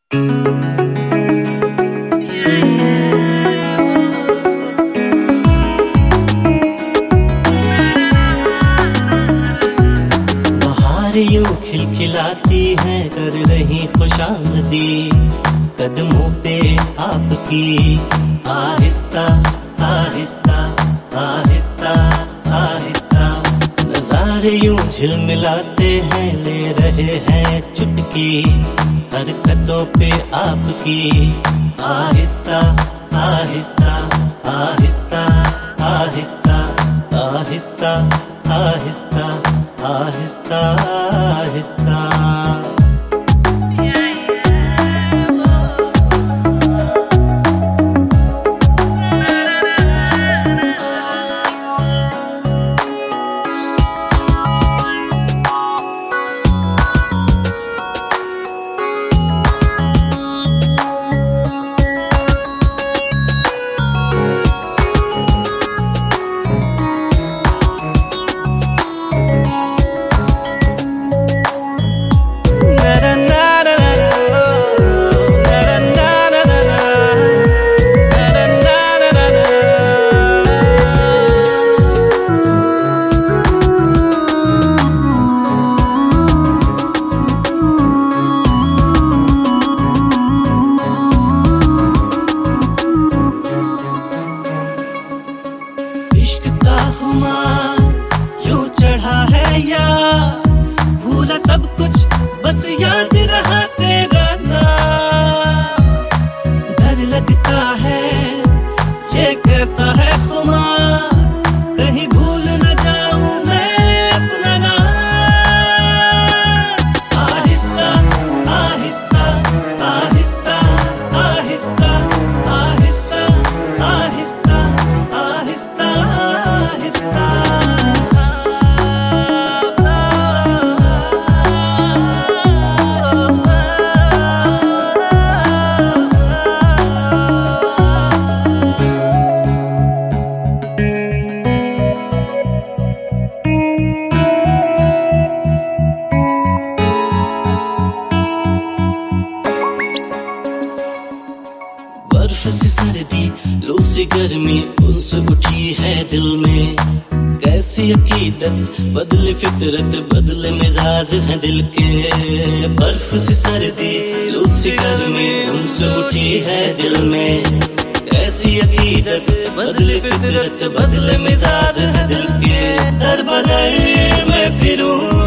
बहार यूं खिलखिलाती है, कर रही खुशामदी कदमों पे आपकी। आहिस्ता आहिस्ता आहिस्ता आहिस्ता नजारे यूं झिलमिलाते हैं, ले रहे हैं चुटकी हरकतों पे आपकी। आहिस्ता आहिस्ता आहिस्ता आहिस्ता आहिस्ता आहिस्ता आहिस्ता आहिस्ता। इश्क का खुमार यूं चढ़ा है या भूला सब कुछ, बस याद रहा तेरा नाम। डर लगता है ये कैसा है खुमार, कहीं भूल न जाऊं मैं अपना नाम। आहिस्ता आहिस्ता आहिस्ता आहिस्ता आहिस्ता आहिस्ता आहिस्ता आहिस्ता। बर्फ सी सर्दी, लू सी गर्मी, उनसे उठी है दिल में। कैसी अकीदत, बदले फितरत, बदले मिजाज है दिल के। बर्फ सी सर्दी, लू सी गर्मी, उनसे उठी है दिल में। कैसी अकीदत, बदले फितरत, बदले मिजाज है दिल के। दर बदर मैं फिरूं